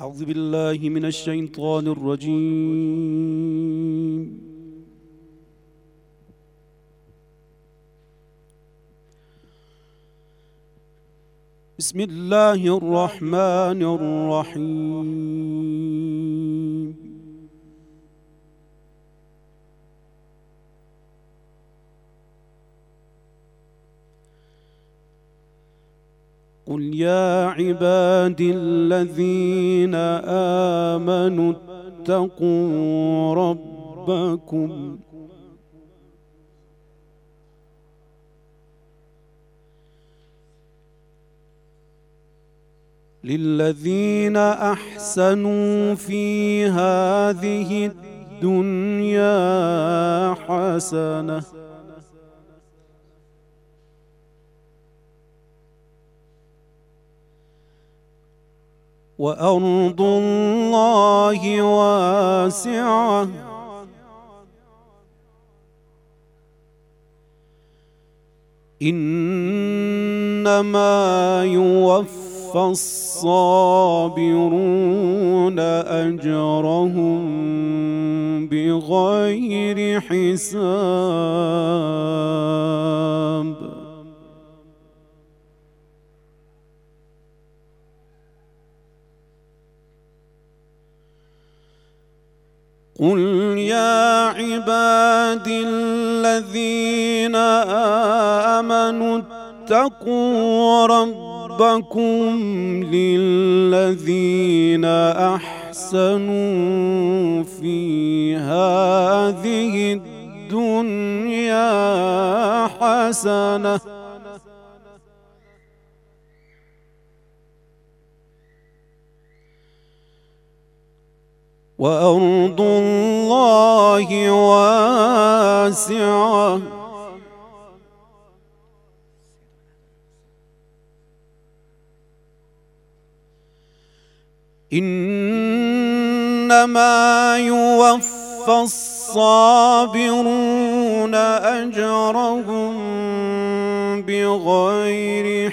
أعوذ بالله من الشيطان الرجيم. بسم الله الرحمن الرحيم. قل يا عبادي الذين آمنوا اتقوا ربكم للذين أحسنوا في هذه الدنيا حسنة وأرض الله واسعة إنما يوفى الصابرون أجرهم بغير حساب. قل يا عبادي الذين آمنوا اتقوا ربكم للذين أحسنوا في هذه الدنيا حسنة وأرض الله واسعة إنما يوفى الصابرون أجرهم بغير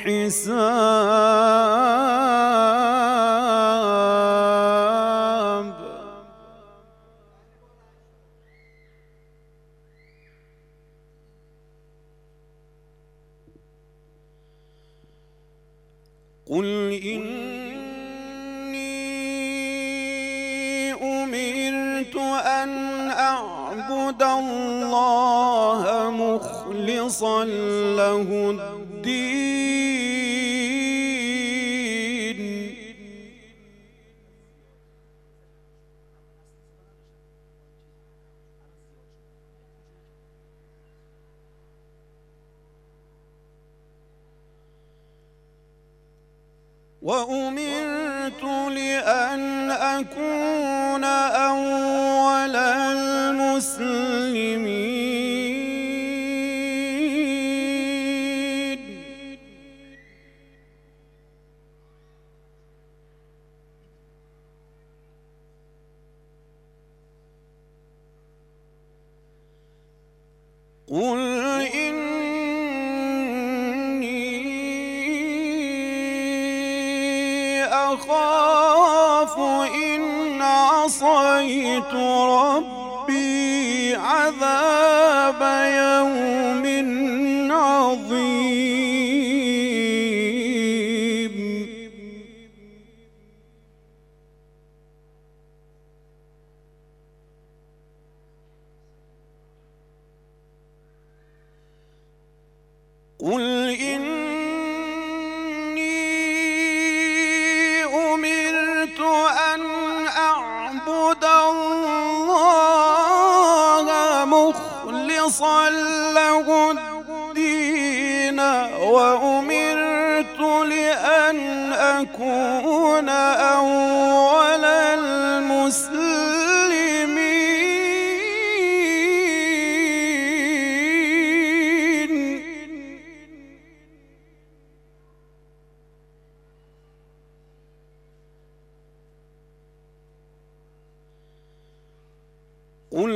حساب. قل إني أمرت أن أعبد الله مخلصا له الدين وأمرت لأن أكون أول المسلمين. قل أخاف إن عصيت ربي عذاب يوم عظيم. قل أن أعبد الله مخلصا له الدين وأمرت لأن أكون أول المسلمين. قل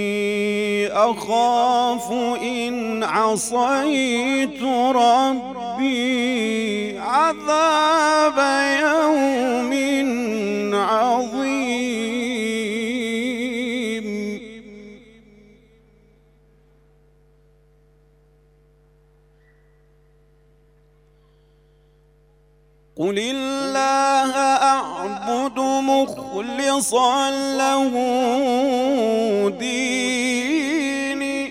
إني أخاف إن عصيت ربي ربي عذاب يوم عظيم. قل الله أعبد مخلصا له ديني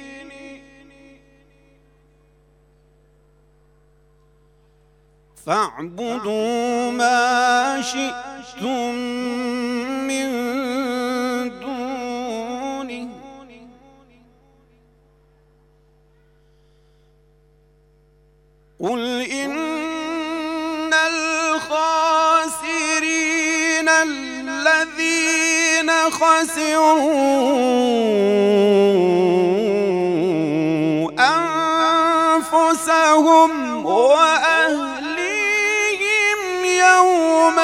فاعبدوا ما شئتم من دونه قل إن الخاسرين الذين خسروا أنفسهم وأهليهم يوم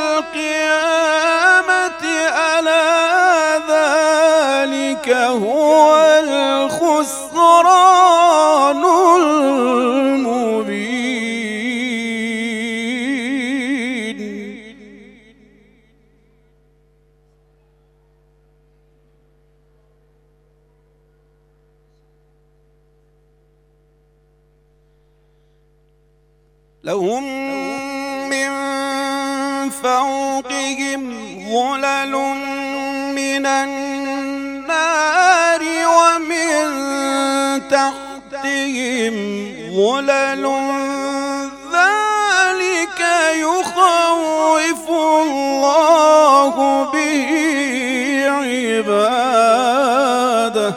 القيامة ألا ذلك هو الخسران المبين. لهم من فوقهم ظلل من النار ومن تحتهم ظلل ذلك يخوف الله به عباده.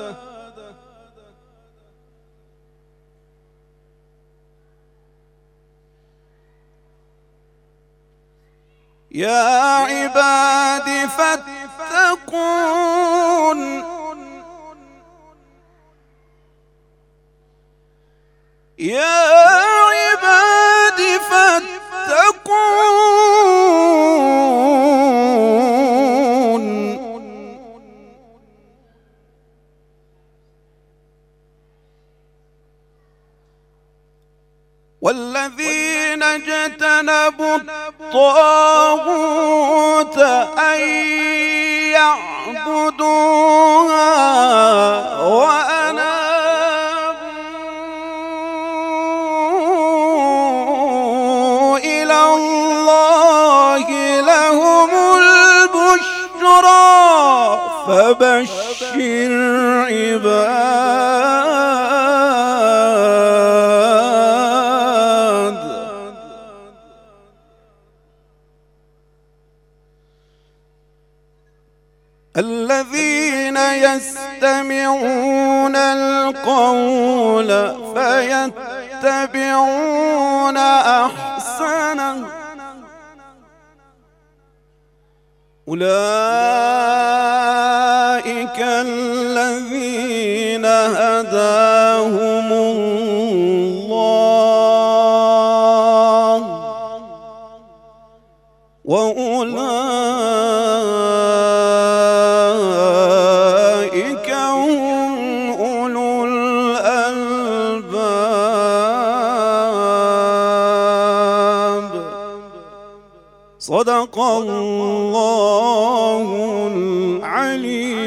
يا عباد فاتقون يا عباد فاتقون والذين اجتنبوا الطاغوت أن يعبدوها وأنابوا إلى الله لهم البشرى فبشر عباد. الذين يستمعون القول فيتبعون أحسنه أولئك الذين هداهم الله وأولئك هم أولو الألباب. صدق الله العليم.